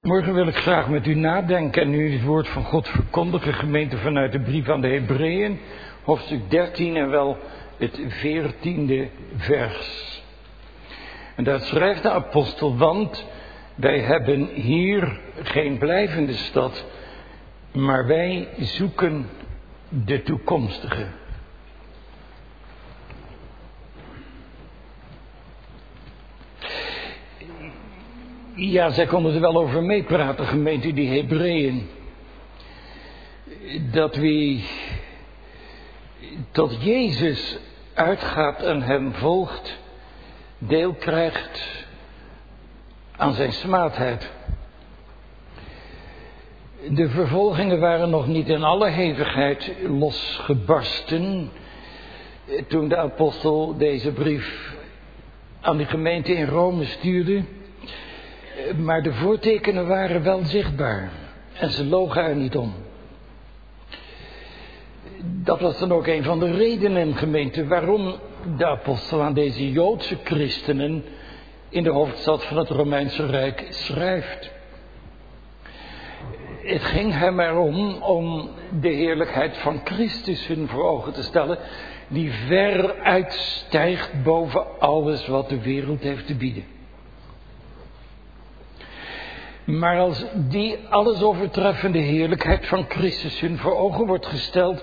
Morgen wil ik graag met u nadenken en u het woord van God verkondigen, gemeente, vanuit de brief aan de Hebreeën, hoofdstuk 13 en wel het 14e vers. En daar schrijft de apostel, want wij hebben hier geen blijvende stad, maar wij zoeken de toekomstige. Ja, zij konden er wel over meepraten, gemeente, die Hebreeën. Dat wie tot Jezus uitgaat en hem volgt, deel krijgt aan zijn smaadheid. De vervolgingen waren nog niet in alle hevigheid losgebarsten toen de apostel deze brief aan de gemeente in Rome stuurde. Maar de voortekenen waren wel zichtbaar en ze logen er niet om. Dat was dan ook een van de redenen, gemeente, waarom de apostel aan deze Joodse christenen in de hoofdstad van het Romeinse Rijk schrijft. Het ging hem erom om de heerlijkheid van Christus hun voor ogen te stellen, die ver uitstijgt boven alles wat de wereld heeft te bieden. Maar als die alles overtreffende heerlijkheid van Christus hun voor ogen wordt gesteld,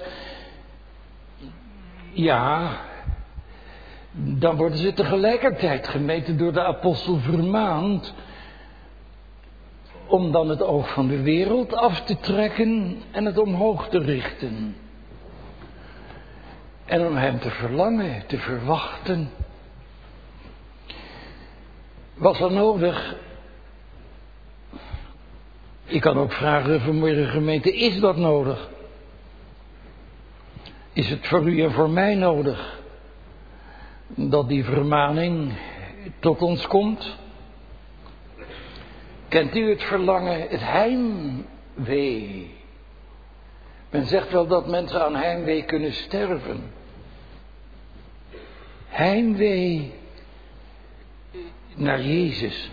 ja, dan worden ze tegelijkertijd, gemeente, door de apostel vermaand om dan het oog van de wereld af te trekken en het omhoog te richten. En om hem te verlangen, te verwachten. Was er nodig? Ik kan ook vragen vanmorgen, gemeente, is dat nodig? Is het voor u en voor mij nodig dat die vermaning tot ons komt? Kent u het verlangen, het heimwee? Men zegt wel dat mensen aan heimwee kunnen sterven. Heimwee naar Jezus.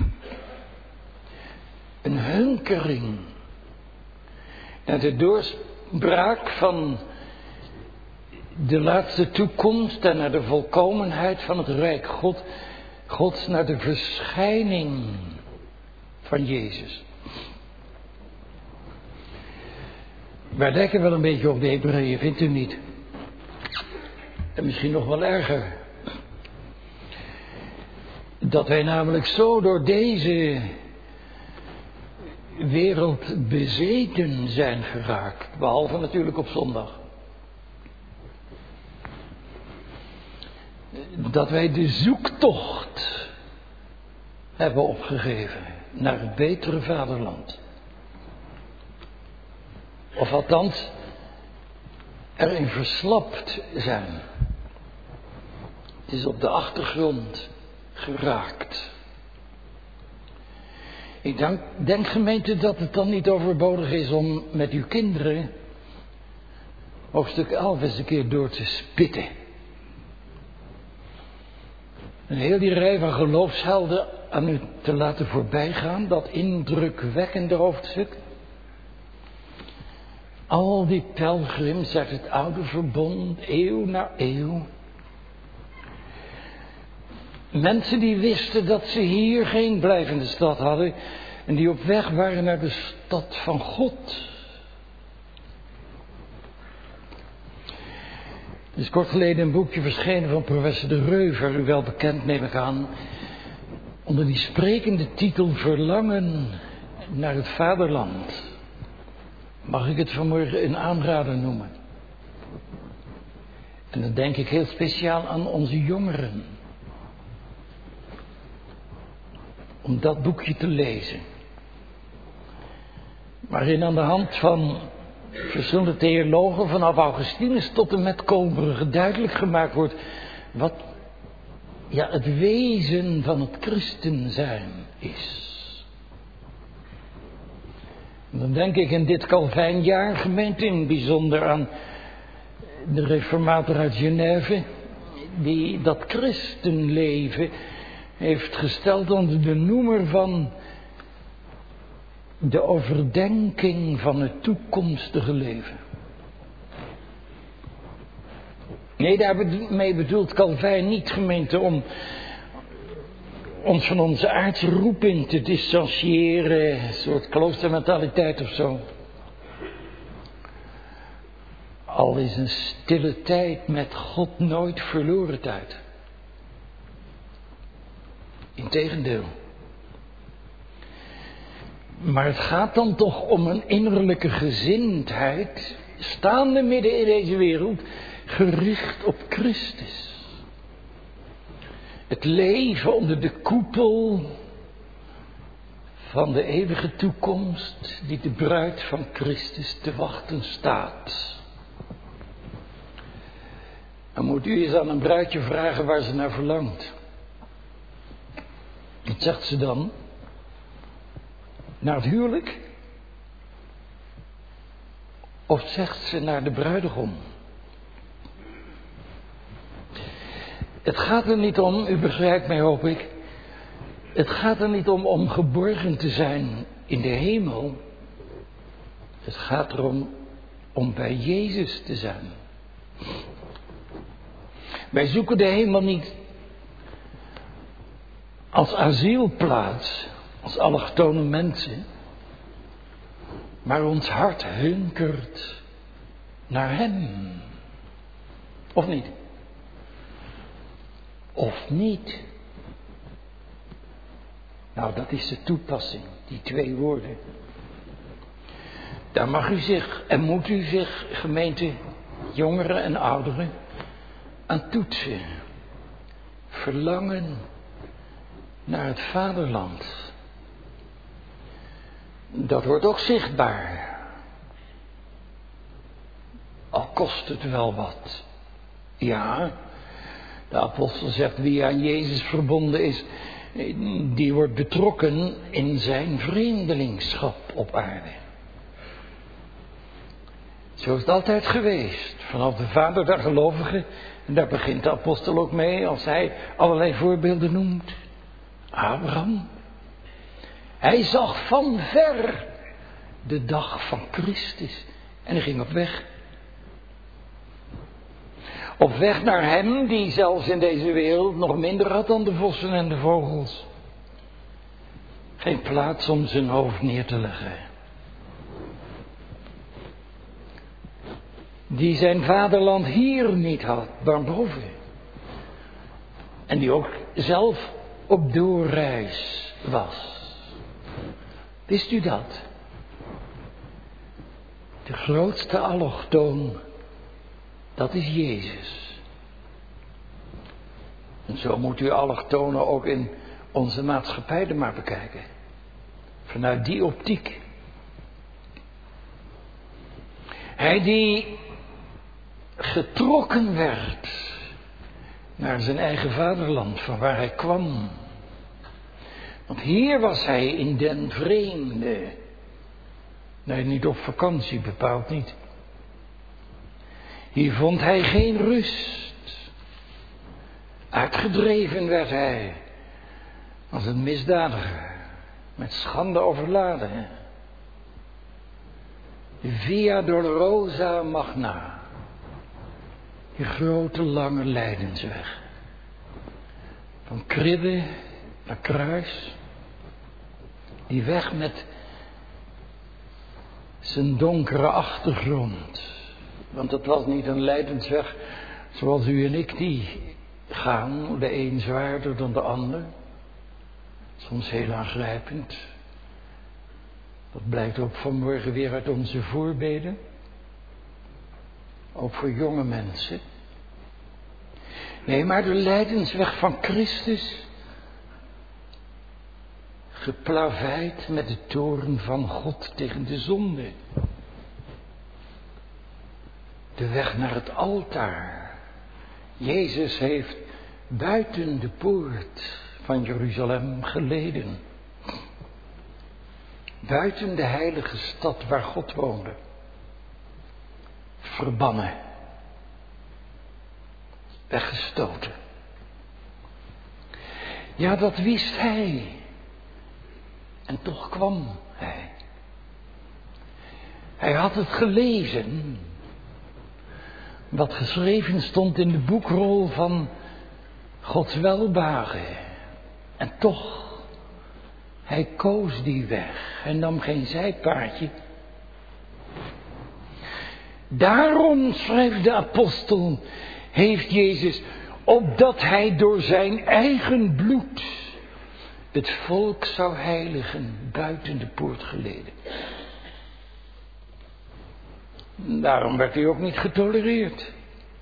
Een hunkering naar de doorbraak van de laatste toekomst en naar de volkomenheid van het Rijk Gods, naar de verschijning van Jezus. Wij lijken wel een beetje op de Hebreeën, vindt u niet? En misschien nog wel erger. Dat wij namelijk zo door deze wereld bezeten zijn geraakt, behalve natuurlijk op zondag. Dat wij de zoektocht hebben opgegeven naar het betere vaderland. Of althans, erin verslapt zijn. Het is op de achtergrond geraakt. Ik denk, gemeente, dat het dan niet overbodig is om met uw kinderen hoofdstuk 11 eens een keer door te spitten. En heel die rij van geloofshelden aan u te laten voorbijgaan, dat indrukwekkende hoofdstuk. Al die pelgrims uit het oude verbond, eeuw na eeuw. Mensen die wisten dat ze hier geen blijvende stad hadden en die op weg waren naar de stad van God. Er is kort geleden een boekje verschenen van professor De Reuver, u wel bekend neem ik aan, onder die sprekende titel Verlangen naar het vaderland. Mag ik het vanmorgen een aanrader noemen? En dan denk ik heel speciaal aan onze jongeren. Om dat boekje te lezen. Waarin aan de hand van verschillende theologen vanaf Augustinus tot en met Kolbrugge duidelijk gemaakt wordt wat het wezen van het christen zijn is. En dan denk ik in dit Calvijnjaar, gemeente, in het bijzonder aan de reformator uit Genève, die dat christenleven heeft gesteld onder de noemer van de overdenking van het toekomstige leven. Nee, daarmee bedoelt Calvijn niet, gemeente, om ons van onze aardse roeping te distancieren, een soort kloostermentaliteit of zo. Al is een stille tijd met God nooit verloren tijd. Integendeel. Maar het gaat dan toch om een innerlijke gezindheid, staande midden in deze wereld, gericht op Christus. Het leven onder de koepel van de eeuwige toekomst die de bruid van Christus te wachten staat. Dan moet u eens aan een bruidje vragen waar ze naar verlangt. Wat zegt ze dan? Naar het huwelijk? Of zegt ze naar de bruidegom? Het gaat er niet om, u begrijpt mij hoop ik. Het gaat er niet om geborgen te zijn in de hemel. Het gaat erom om bij Jezus te zijn. Wij zoeken de hemel niet als asielplaats, als allochtone mensen. Maar ons hart hunkert naar Hem. Of niet? Of niet? Nou, dat is de toepassing, die twee woorden. Daar mag u zich en moet u zich, gemeente, jongeren en ouderen, aan toetsen. Verlangen naar het vaderland. Dat wordt ook zichtbaar. Al kost het wel wat. Ja, de apostel zegt wie aan Jezus verbonden is, die wordt betrokken in zijn vreemdelingschap op aarde. Zo is het altijd geweest. Vanaf de vader der gelovigen. En daar begint de apostel ook mee als hij allerlei voorbeelden noemt. Abraham. Hij zag van ver de dag van Christus. En hij ging op weg. Op weg naar hem die zelfs in deze wereld nog minder had dan de vossen en de vogels. Geen plaats om zijn hoofd neer te leggen. Die zijn vaderland hier niet had, daarboven. En die ook zelf op doorreis was. Wist u dat? De grootste allochtoon, dat is Jezus. En zo moet u allochtonen ook in onze maatschappij er maar bekijken. Vanuit die optiek. Hij die getrokken werd naar zijn eigen vaderland, van waar hij kwam. Want hier was hij in den vreemde. Nee, niet op vakantie, bepaald niet. Hier vond hij geen rust. Uitgedreven werd hij als een misdadiger, met schande overladen. De Via Dolorosa Magna. Die grote lange lijdensweg. Van kribbe naar kruis. Die weg met zijn donkere achtergrond. Want het was niet een lijdensweg zoals u en ik die gaan. De een zwaarder dan de ander. Soms heel aangrijpend. Dat blijkt ook vanmorgen weer uit onze voorbeden. Ook voor jonge mensen. Nee, maar de lijdensweg van Christus. Geplaveid met de toorn van God tegen de zonde. De weg naar het altaar. Jezus heeft buiten de poort van Jeruzalem geleden. Buiten de heilige stad waar God woonde. Verbannen. Weggestoten. Ja, dat wist hij. En toch kwam hij. Hij had het gelezen. Wat geschreven stond in de boekrol van Gods welbehagen. En toch, hij koos die weg. Hij nam geen zijpaadje. Daarom, schrijft de apostel, heeft Jezus, opdat hij door zijn eigen bloed het volk zou heiligen, buiten de poort geleden. Daarom werd hij ook niet getolereerd.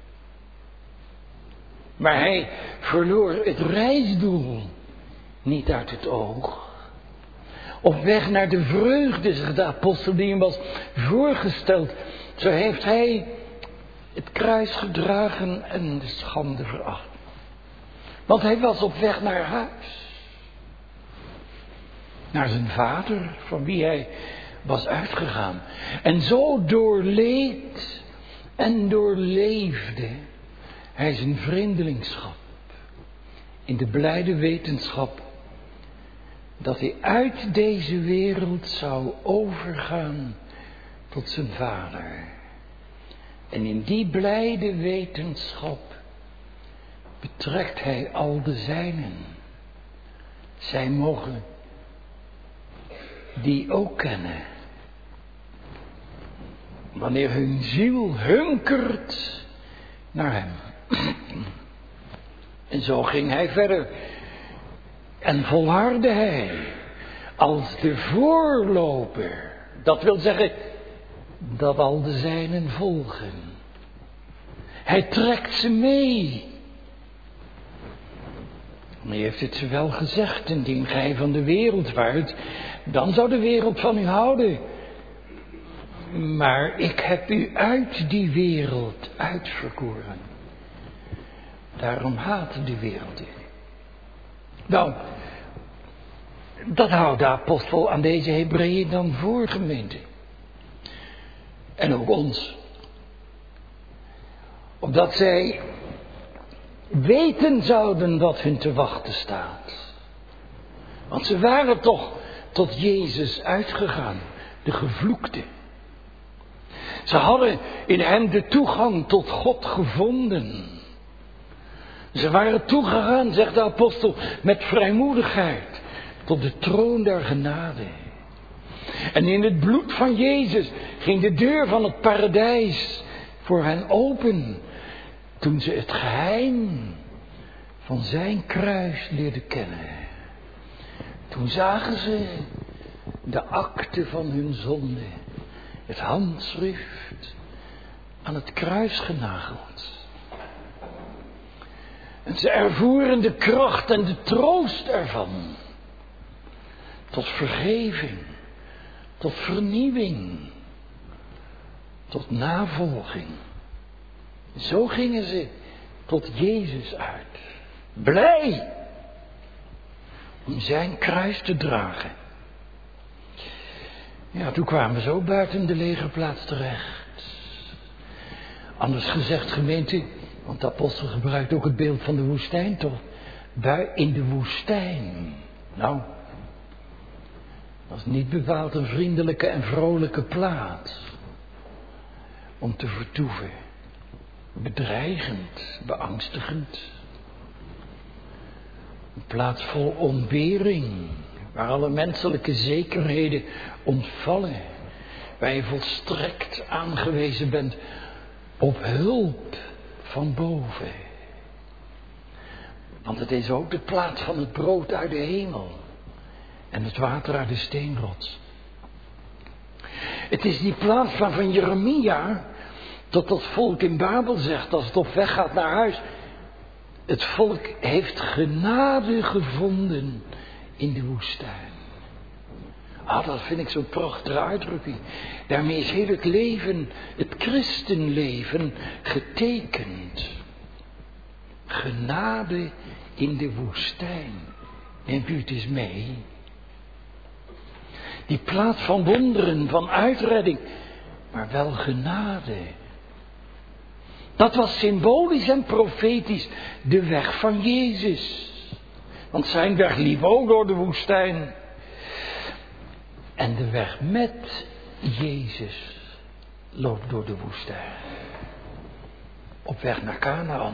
Maar hij verloor het reisdoel niet uit het oog. Op weg naar de vreugde, zegt de apostel, die hem was voorgesteld, zo heeft hij het kruis gedragen en de schande veracht. Want hij was op weg naar huis. Naar zijn vader, van wie hij was uitgegaan. En zo doorleed en doorleefde hij zijn vreemdelingschap. In de blijde wetenschap dat hij uit deze wereld zou overgaan tot zijn vader. En in die blijde wetenschap betrekt hij al de zijnen. Zij mogen die ook kennen. Wanneer hun ziel hunkert naar hem. En zo ging hij verder. En volhardde hij als de voorloper. Dat wil zeggen dat al de zijnen volgen. Hij trekt ze mee. Hij heeft het ze wel gezegd, indien gij van de wereld waart, dan zou de wereld van u houden. Maar ik heb u uit die wereld uitverkoren. Daarom haat de wereld u. Nou, dat houdt de apostel aan deze Hebreeën dan voor, gemeente. En ook ons. Opdat zij weten zouden wat hun te wachten staat. Want ze waren toch tot Jezus uitgegaan, de gevloekte. Ze hadden in hem de toegang tot God gevonden. Ze waren toegegaan, zegt de apostel, met vrijmoedigheid tot de troon der genade. En in het bloed van Jezus ging de deur van het paradijs voor hen open, toen ze het geheim van zijn kruis leerden kennen. Toen zagen ze de akte van hun zonde, het handschrift, aan het kruis genageld. En ze ervoeren de kracht en de troost ervan. Tot vergeving, tot vernieuwing, tot navolging. Zo gingen ze tot Jezus uit. Blij om zijn kruis te dragen. Ja, toen kwamen ze ook buiten de legerplaats terecht. Anders gezegd, gemeente, want de apostel gebruikt ook het beeld van de woestijn toch? In de woestijn. Nou, dat is niet bepaald een vriendelijke en vrolijke plaats om te vertoeven. Bedreigend, beangstigend. Een plaats vol ontbering, waar alle menselijke zekerheden ontvallen. Waar je volstrekt aangewezen bent op hulp van boven. Want het is ook de plaats van het brood uit de hemel. En het water uit de steenrots. Het is die plaats waarvan Jeremia tot dat volk in Babel zegt, als het op weg gaat naar huis. Het volk heeft genade gevonden in de woestijn. Dat vind ik zo'n prachtige uitdrukking. Daarmee is heel het leven, het christenleven, getekend. Genade in de woestijn. Neemt u het eens mee? Die plaats van wonderen, van uitredding, maar wel genade. Dat was symbolisch en profetisch de weg van Jezus. Want zijn weg liep ook door de woestijn. En de weg met Jezus loopt door de woestijn. Op weg naar Kanaan.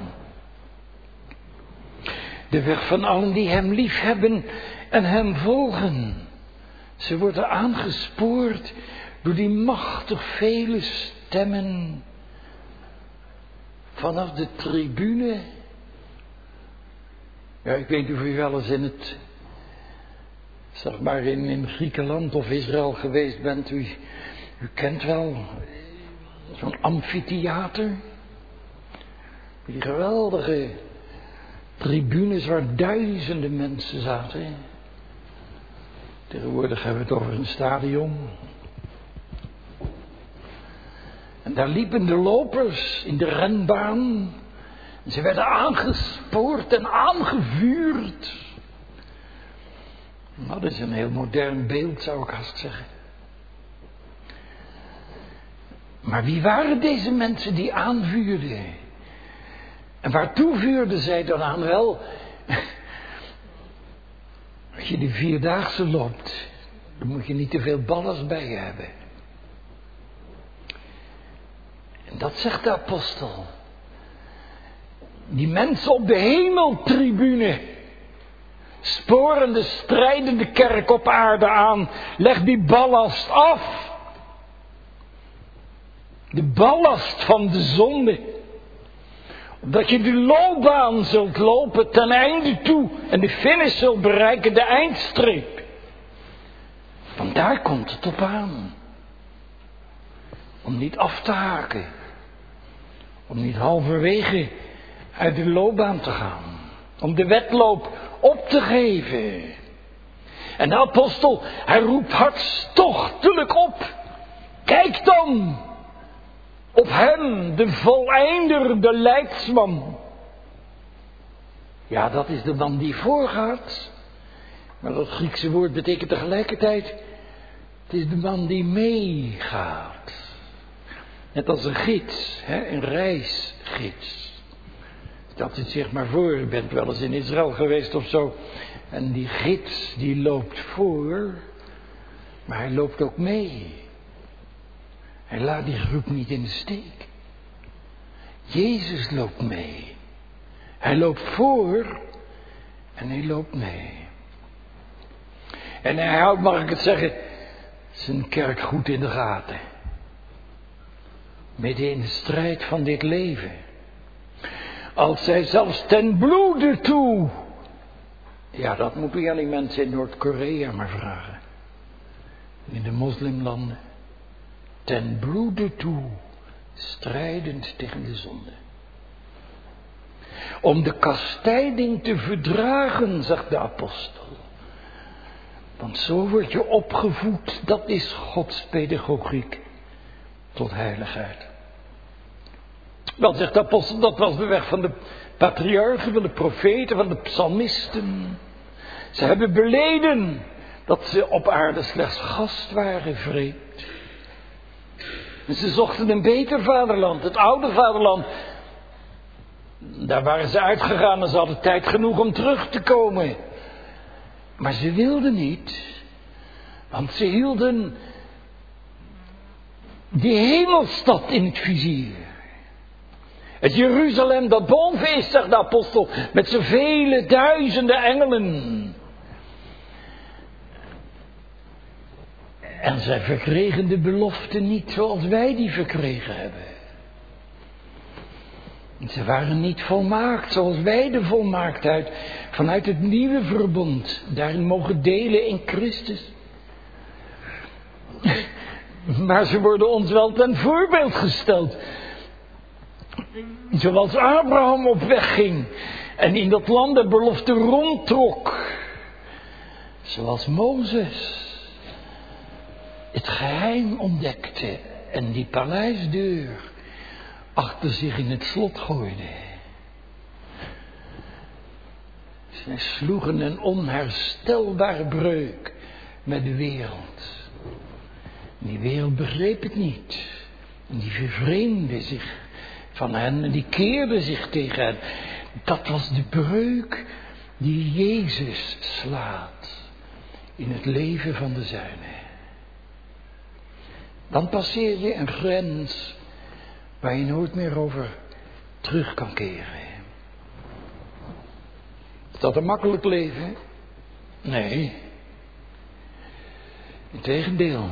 De weg van allen die hem lief hebben en hem volgen. Ze worden aangespoord door die machtig vele stemmen. Vanaf de tribune. Ja, ik weet niet of u wel eens in het, zeg maar in Griekenland of Israël geweest bent. U kent wel zo'n amfitheater. Die geweldige tribunes waar duizenden mensen zaten. Tegenwoordig hebben we het over een stadion. En daar liepen de lopers in de renbaan. En ze werden aangespoord en aangevuurd. Nou, dat is een heel modern beeld, zou ik haast zeggen. Maar wie waren deze mensen die aanvuurden? En waartoe vuurden zij dan aan? Wel, als je de vierdaagse loopt, dan moet je niet te veel ballast bij je hebben. En dat zegt de apostel. Die mensen op de hemeltribune sporen de strijdende kerk op aarde aan. Leg die ballast af. De ballast van de zonde. Omdat je de loopbaan zult lopen ten einde toe. En de finish zult bereiken, de eindstreep. Want daar komt het op aan. Om niet af te haken. Om niet halverwege uit de loopbaan te gaan. Om de wedloop op te geven. En de apostel, hij roept hartstochtelijk op. Kijk dan op hem, de voleinder, de leidsman. Ja, dat is de man die voorgaat. Maar dat Griekse woord betekent tegelijkertijd, het is de man die meegaat. Net als een gids, een reisgids. Stelt u zich maar voor, u bent wel eens in Israël geweest of zo. En die gids die loopt voor, maar hij loopt ook mee. Hij laat die groep niet in de steek. Jezus loopt mee. Hij loopt voor en hij loopt mee. En hij houdt, mag ik het zeggen, zijn kerk goed in de gaten. Midden in de strijd van dit leven. Als zij zelfs ten bloede toe. Ja, dat moet u aan die mensen in Noord-Korea maar vragen. In de moslimlanden. Ten bloede toe. Strijdend tegen de zonde. Om de kastijding te verdragen, zegt de apostel. Want zo word je opgevoed. Dat is Gods pedagogiek. Tot heiligheid. Wel, zegt de apostel, dat was de weg van de patriarchen, van de profeten, van de psalmisten. Ze hebben beleden dat ze op aarde slechts gast waren, vreemd. En ze zochten een beter vaderland, het oude vaderland. Daar waren ze uitgegaan en ze hadden tijd genoeg om terug te komen. Maar ze wilden niet, want ze hielden die hemelstad in het vizier. Het Jeruzalem dat boven is, zegt de apostel, met z'n vele duizenden engelen. En zij verkregen de belofte niet zoals wij die verkregen hebben. Ze waren niet volmaakt zoals wij de volmaaktheid vanuit het nieuwe verbond daarin mogen delen in Christus. Maar ze worden ons wel ten voorbeeld gesteld. Zoals Abraham op weg ging en in dat land de belofte rondtrok. Zoals Mozes het geheim ontdekte en die paleisdeur achter zich in het slot gooide. Zij sloegen een onherstelbare breuk met de wereld. Die wereld begreep het niet. En die vervreemde zich van hen en die keerde zich tegen hen. Dat was de breuk die Jezus slaat in het leven van de zijnen. Dan passeer je een grens waar je nooit meer over terug kan keren. Is dat een makkelijk leven? Nee. Integendeel.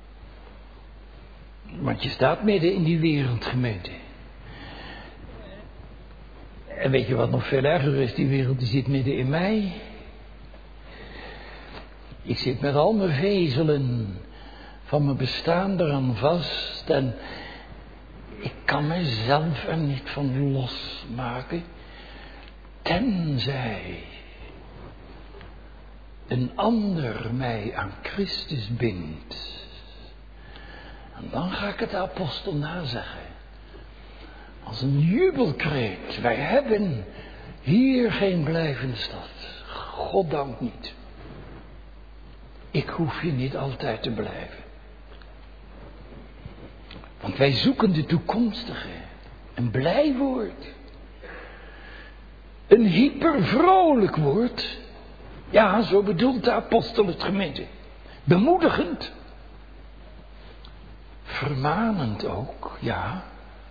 Want je staat midden in die wereld, gemeente. En weet je wat nog veel erger is? Die wereld die zit midden in mij. Ik zit met al mijn vezelen van mijn bestaan eraan vast. En ik kan mezelf er niet van losmaken. Tenzij een ander mij aan Christus bindt. En dan ga ik het de apostel nazeggen. Als een jubelkreet. Wij hebben hier geen blijvende stad. Goddank niet. Ik hoef hier niet altijd te blijven. Want wij zoeken de toekomstige. Een blij woord. Een hypervrolijk woord. Ja, zo bedoelt de apostel het, gemeente. Bemoedigend. Vermanend ook, ja.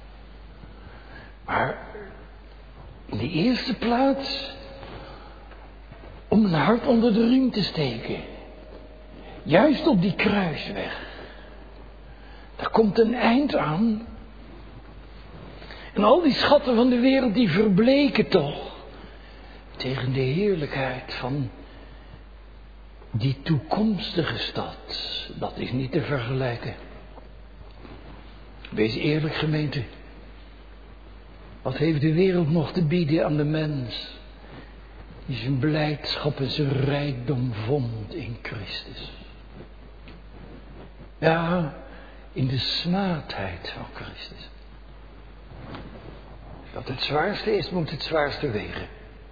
Maar in de eerste plaats om een hart onder de riem te steken. Juist op die kruisweg. Daar komt een eind aan. En al die schatten van de wereld die verbleken toch. Tegen de heerlijkheid van die toekomstige stad. Dat is niet te vergelijken. Wees eerlijk, gemeente. Wat heeft de wereld nog te bieden aan de mens? Die zijn blijdschap en zijn rijkdom vond in Christus. Ja, in de smaadheid van Christus. Wat het zwaarste is, moet het zwaarste wegen.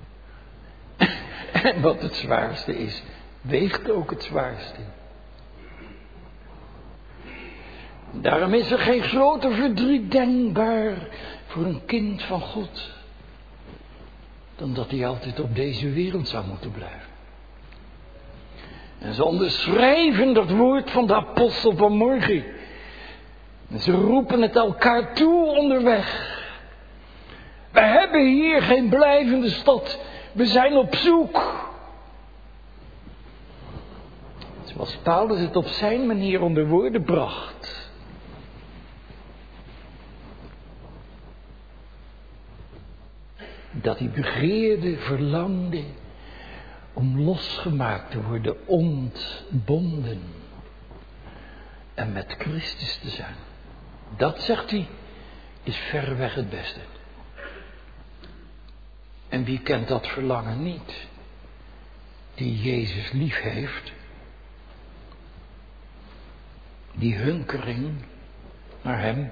En wat het zwaarste is, weegt ook het zwaarste. Daarom is er geen groter verdriet denkbaar voor een kind van God. Dan dat hij altijd op deze wereld zou moeten blijven. En ze onderschrijven dat woord van de apostel van morgen. En ze roepen het elkaar toe onderweg. We hebben hier geen blijvende stad. We zijn op zoek. Zoals Paulus het op zijn manier onder woorden bracht. Dat hij begeerde, verlangde om losgemaakt te worden, ontbonden. En met Christus te zijn. Dat, zegt hij, is verreweg het beste. En wie kent dat verlangen niet? Die Jezus lief heeft. Die hunkering naar hem.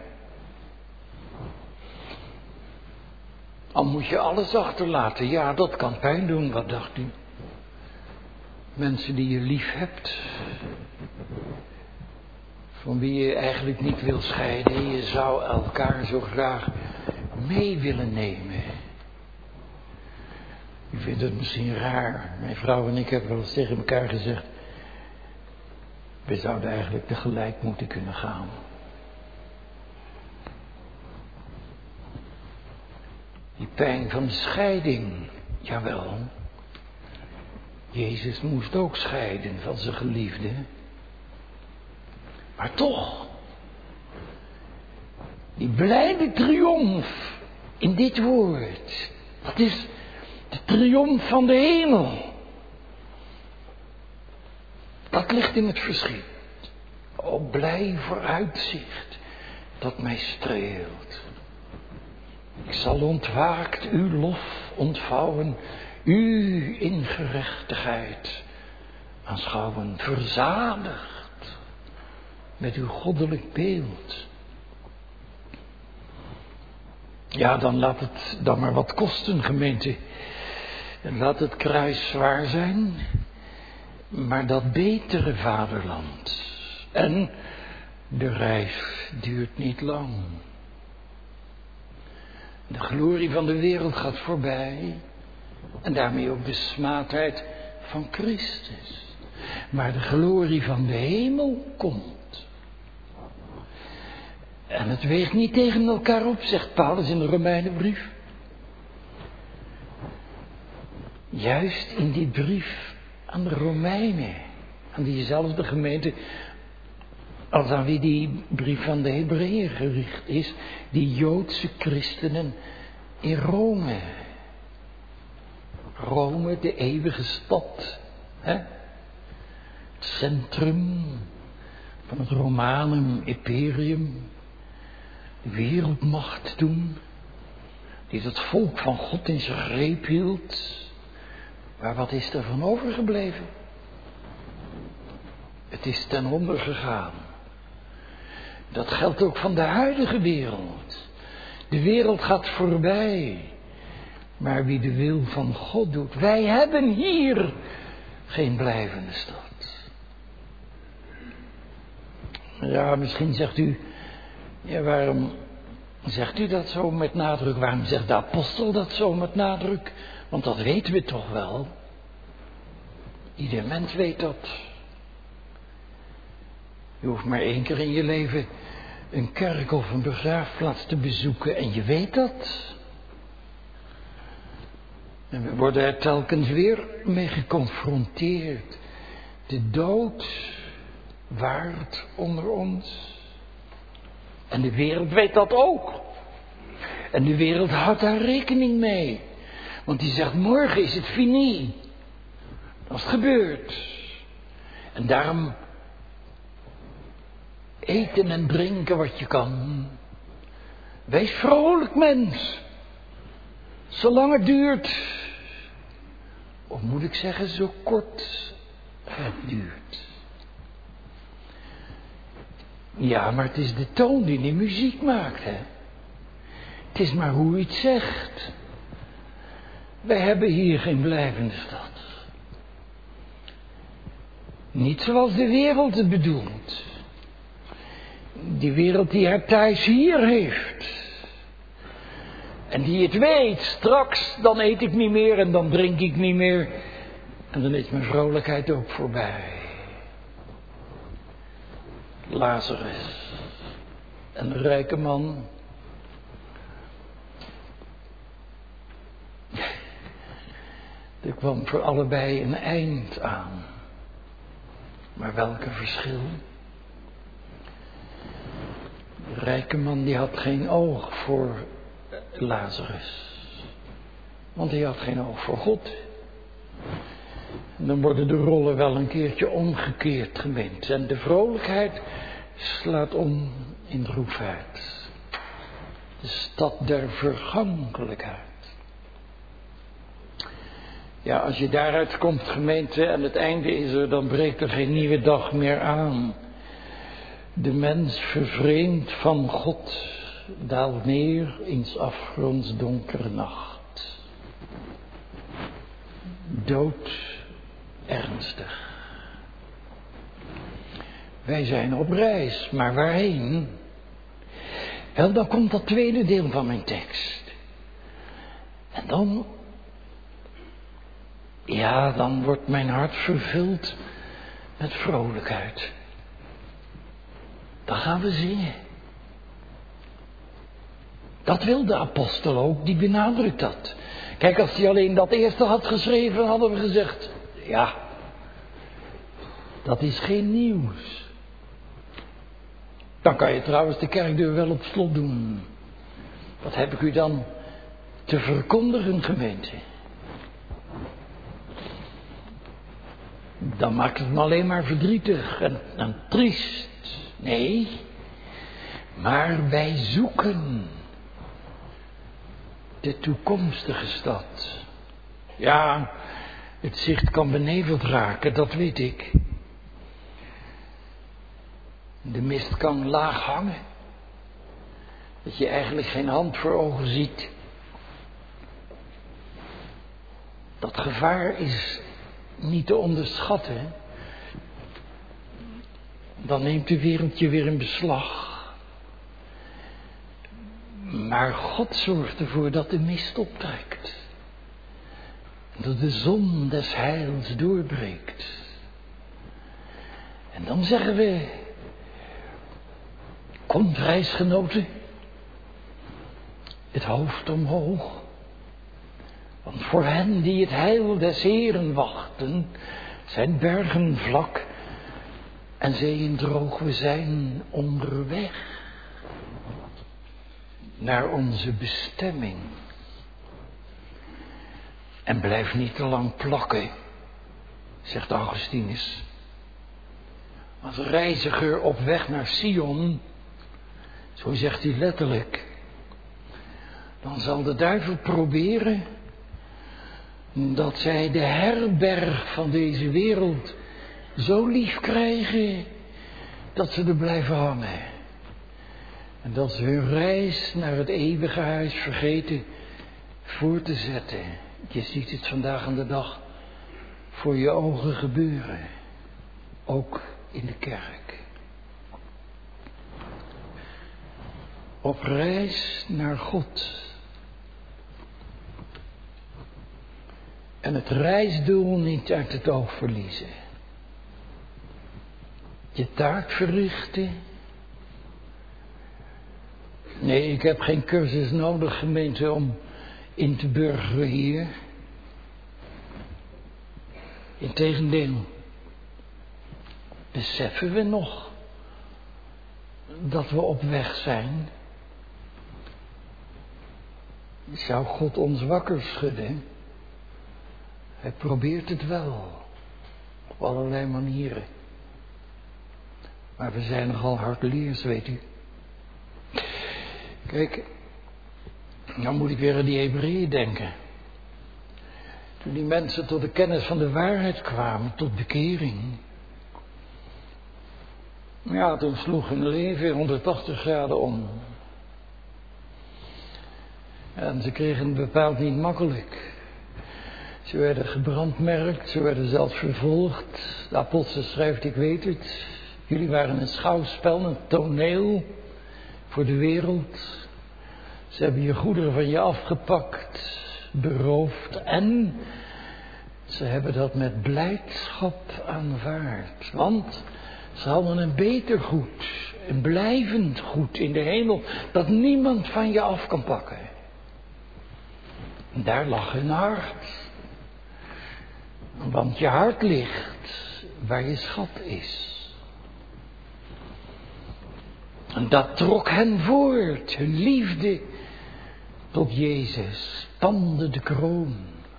Al moet je alles achterlaten. Ja, dat kan pijn doen. Wat dacht u? Mensen die je lief hebt. Van wie je eigenlijk niet wil scheiden. Je zou elkaar zo graag mee willen nemen. U vindt het misschien raar. Mijn vrouw en ik hebben wel eens tegen elkaar gezegd. We zouden eigenlijk tegelijk moeten kunnen gaan. Die pijn van de scheiding. Jawel. Jezus moest ook scheiden van zijn geliefde. Maar toch. Die blijde triomf in dit woord. Dat is de triomf van de hemel. Dat ligt in het verschiet. O blij vooruitzicht dat mij streelt. Ik zal ontwaakt uw lof ontvouwen, u in gerechtigheid aanschouwen, verzadigd met uw goddelijk beeld. Ja, dan laat het dan maar wat kosten, gemeente. En laat het kruis zwaar zijn, maar dat betere vaderland. En de reis duurt niet lang. De glorie van de wereld gaat voorbij. En daarmee ook de smaadheid van Christus. Maar de glorie van de hemel komt. En het weegt niet tegen elkaar op, zegt Paulus in de Romeinenbrief. Juist in die brief aan de Romeinen, aan diezelfde gemeente als aan wie die brief van de Hebreeën gericht is, die Joodse christenen in Rome. Rome, de eeuwige stad, hè? Het centrum van het Romanum Imperium, de wereldmacht toen, die het volk van God in zijn greep hield. Maar wat is er van overgebleven? Het is ten onder gegaan. Dat geldt ook van de huidige wereld. De wereld gaat voorbij. Maar wie de wil van God doet, wij hebben hier geen blijvende stad. Ja, misschien zegt u, ja, waarom zegt u dat zo met nadruk? Waarom zegt de apostel dat zo met nadruk? Want dat weten we toch wel. Ieder mens weet dat. Je hoeft maar 1 keer in je leven een kerk of een begraafplaats te bezoeken en je weet dat. En we worden er telkens weer mee geconfronteerd. De dood waart onder ons. En de wereld weet dat ook. En de wereld houdt daar rekening mee. Want die zegt, morgen is het fini. Als het gebeurt. En daarom eten en drinken wat je kan. Wees vrolijk, mens. Zolang het duurt. Of moet ik zeggen, zo kort het duurt. Ja, maar het is de toon die de muziek maakt, hè. Het is maar hoe u het zegt. Wij hebben hier geen blijvende stad. Niet zoals de wereld het bedoelt. Die wereld die haar thuis hier heeft. En die het weet, straks dan eet ik niet meer en dan drink ik niet meer. En dan is mijn vrolijkheid ook voorbij. Lazarus en de rijke man. Er kwam voor allebei een eind aan. Maar welke verschil? De rijke man die had geen oog voor Lazarus. Want hij had geen oog voor God. En dan worden de rollen wel een keertje omgekeerd, gemeente. En de vrolijkheid slaat om in droefheid. De stad der vergankelijkheid. Ja, als je daaruit komt, gemeente, en het einde is er, dan breekt er geen nieuwe dag meer aan. De mens vervreemd van God daalt neer in 's afgronds donkere nacht. Dood ernstig. Wij zijn op reis, maar waarheen? Wel, dan komt dat tweede deel van mijn tekst. En dan... ja, dan wordt mijn hart vervuld met vrolijkheid. Dan gaan we zingen. Dat wil de apostel ook, die benadrukt dat. Kijk, als hij alleen dat eerste had geschreven, hadden we gezegd... ja, dat is geen nieuws. Dan kan je trouwens de kerkdeur wel op slot doen. Wat heb ik u dan te verkondigen, gemeente? Dan maakt het me alleen maar verdrietig en triest. Nee, maar wij zoeken de toekomstige stad. Ja, het zicht kan beneveld raken, dat weet ik. De mist kan laag hangen. Dat je eigenlijk geen hand voor ogen ziet. Dat gevaar is niet te onderschatten. Dan neemt de wereld je weer in beslag. Maar God zorgt ervoor dat de mist optrekt. Dat de zon des heils doorbreekt. En dan zeggen we... Komt, reisgenoten, het hoofd omhoog. Want voor hen die het heil des Heeren wachten, zijn bergen vlak en zeeën droog. We zijn onderweg naar onze bestemming. En blijf niet te lang plakken, zegt Augustinus. Als reiziger op weg naar Sion, zo zegt hij letterlijk, dan zal de duivel proberen dat zij de herberg van deze wereld zo lief krijgen dat ze er blijven hangen. En dat ze hun reis naar het eeuwige huis vergeten voor te zetten. Je ziet het vandaag aan de dag voor je ogen gebeuren. Ook in de kerk. Op reis naar God. En het reisdoel niet uit het oog verliezen. Je taak verrichten. Nee, ik heb geen cursus nodig, gemeente, om in te burgeren hier. Integendeel, beseffen we nog dat we op weg zijn? Zou God ons wakker schudden? Hij probeert het wel, op allerlei manieren. Maar we zijn nogal hardleers, weet u. Kijk, nou moet ik weer aan die Hebreeën denken. Toen die mensen tot de kennis van de waarheid kwamen, tot bekering. Ja, toen sloeg hun leven 180 graden om. En ze kregen het bepaald niet makkelijk. Ze werden gebrandmerkt, ze werden zelfs vervolgd. De apostel schrijft, ik weet het. Jullie waren een schouwspel, een toneel voor de wereld. Ze hebben je goederen van je afgepakt, beroofd en ze hebben dat met blijdschap aanvaard. Want ze hadden een beter goed, een blijvend goed in de hemel, dat niemand van je af kan pakken. En daar lag hun hart. Want je hart ligt waar je schat is. En dat trok hen voort, hun liefde tot Jezus, spande de kroon.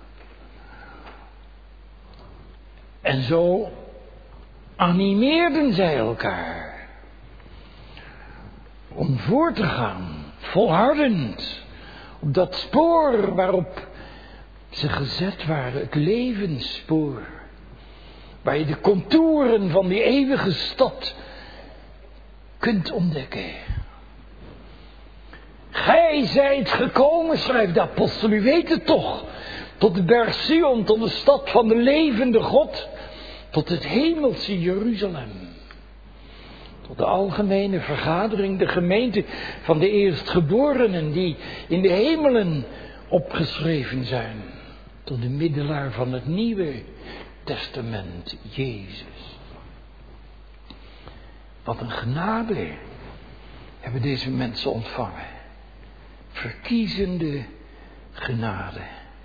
En zo animeerden zij elkaar om voor te gaan, volhardend, op dat spoor waarop ze gezet waren, het levensspoor, waar je de contouren van die eeuwige stad kunt ontdekken. Gij zijt gekomen, schrijft de apostel, u weet het toch, tot de berg Sion, tot de stad van de levende God, tot het hemelse Jeruzalem. Tot de algemene vergadering, de gemeente van de eerstgeborenen die in de hemelen opgeschreven zijn. Tot de middelaar van het Nieuwe Testament, Jezus. Wat een genade hebben deze mensen ontvangen. Verkiezende genade.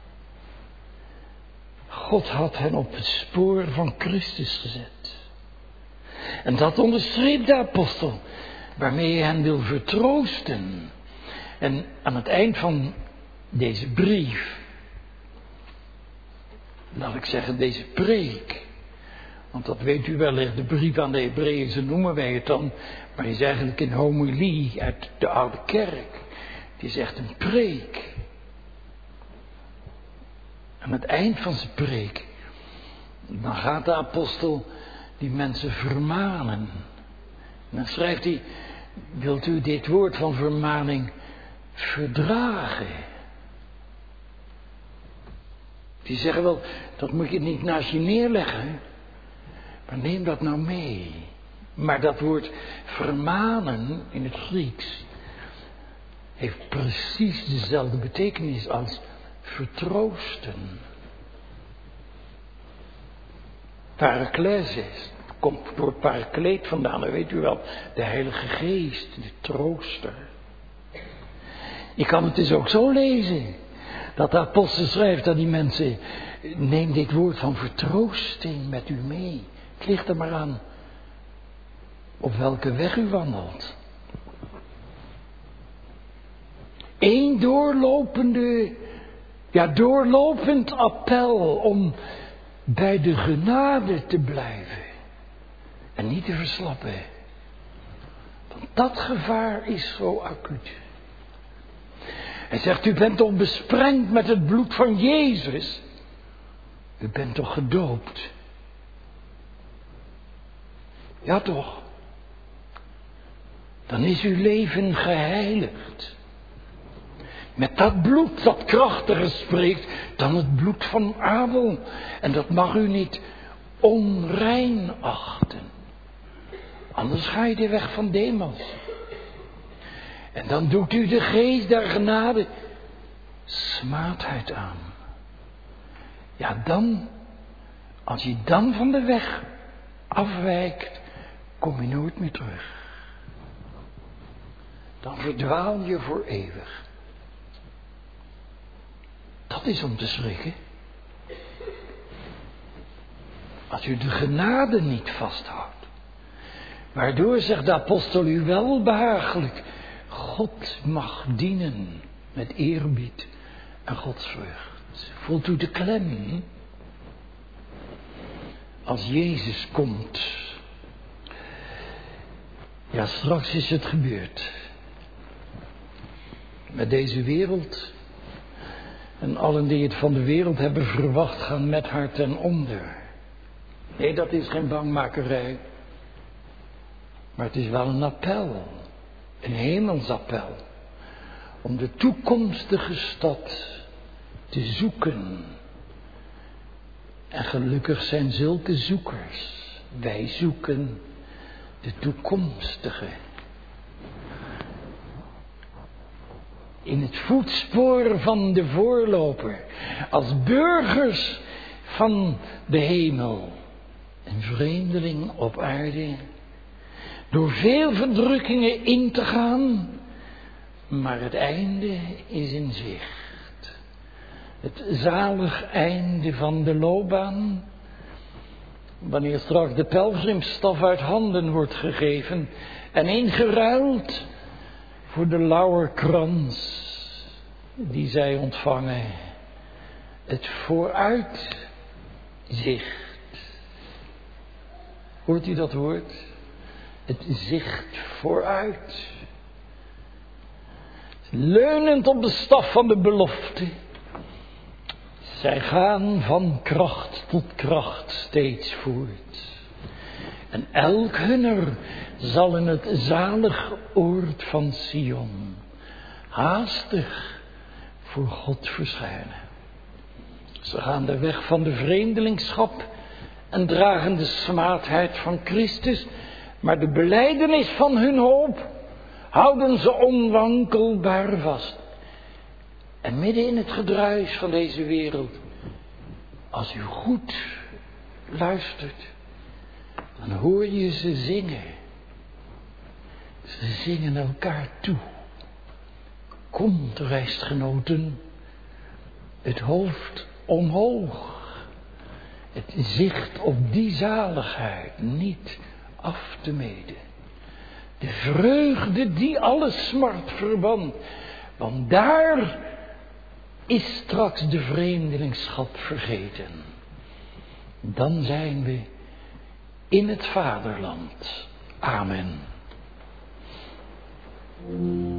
God had hen op het spoor van Christus gezet. En dat onderstreept de apostel, waarmee hij hen wil vertroosten. En aan het eind van deze brief, laat ik zeggen deze preek, want dat weet u wellicht, de brief aan de Hebreeën, zo noemen wij het dan, maar het is eigenlijk een homilie uit de oude kerk. Het is echt een preek. Aan het eind van zijn preek, dan gaat de apostel die mensen vermanen. En dan schrijft hij, wilt u dit woord van vermaning verdragen? Die zeggen wel, dat moet je niet naast je neerleggen. Maar neem dat nou mee. Maar dat woord vermanen in het Grieks heeft precies dezelfde betekenis als vertroosten. Paraklesis. Komt door het parakleet vandaan, dan weet u wel. De Heilige Geest, de trooster. Je kan het dus ook zo lezen. Dat de apostel schrijft aan die mensen. Neem dit woord van vertroosting met u mee. Het ligt er maar aan op welke weg u wandelt. Eén doorlopend appel om bij de genade te blijven. En niet te verslappen. Want dat gevaar is zo acuut. Hij zegt, u bent toch besprengd met het bloed van Jezus? U bent toch gedoopt? Ja toch? Dan is uw leven geheiligd. Met dat bloed dat krachtiger spreekt dan het bloed van Abel. En dat mag u niet onrein achten. Anders ga je de weg van Demas. En dan doet u de geest der genade smaadheid aan. Ja, dan, als je dan van de weg afwijkt, kom je nooit meer terug. Dan verdwaal je voor eeuwig. Dat is om te schrikken. Als u de genade niet vasthoudt. Waardoor, zegt de apostel, u wel behagelijk God mag dienen met eerbied en godsvrucht. Voelt u de klem? Als Jezus komt. Ja, straks is het gebeurd. Met deze wereld. En allen die het van de wereld hebben verwacht gaan met haar ten onder. Nee, dat is geen bangmakerij. Maar het is wel een appel. Een hemelsappel. Om de toekomstige stad te zoeken. En gelukkig zijn zulke zoekers. Wij zoeken de toekomstige. In het voetspoor van de voorloper. Als burgers van de hemel. Een vreemdeling op aarde. Door veel verdrukkingen in te gaan. Maar het einde is in zicht. Het zalig einde van de loopbaan. Wanneer straks de pelgrimsstaf uit handen wordt gegeven. En ingeruild voor de lauwerkrans die zij ontvangen. Het vooruitzicht. Hoort u dat woord? Het zicht vooruit. Leunend op de staf van de belofte. Zij gaan van kracht tot kracht steeds voort. En elk hunner zal in het zalig oord van Sion haastig voor God verschijnen. Ze gaan de weg van de vreemdelingschap en dragen de smaadheid van Christus, maar de belijdenis van hun hoop houden ze onwankelbaar vast. En midden in het gedruis van deze wereld, als u goed luistert, dan hoor je ze zingen. Ze zingen elkaar toe. Komt, reisgenoten, het hoofd omhoog. Het zicht op die zaligheid niet af te meten. De vreugde die alle smart verbant. Want daar is straks de vreemdelingschap vergeten. Dan zijn we in het vaderland. Amen.